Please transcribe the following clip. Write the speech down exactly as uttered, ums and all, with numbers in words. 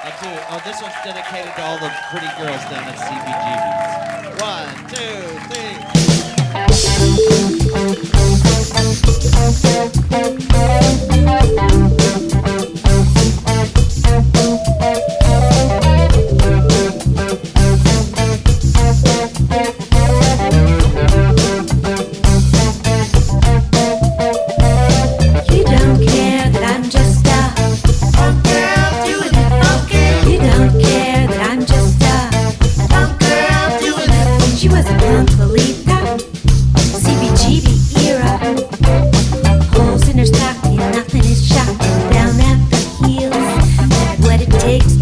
I'll do. Oh, this one's dedicated to all the pretty girls down at C B G B's. One, two, three. You don't care that I'm just a funk girl doing it funky. You don't care that I'm just a funk girl doing it. She was a punk Lolita, C B G B era. Holes in her stocking, nothing is shocking. Down at the heels, what it takes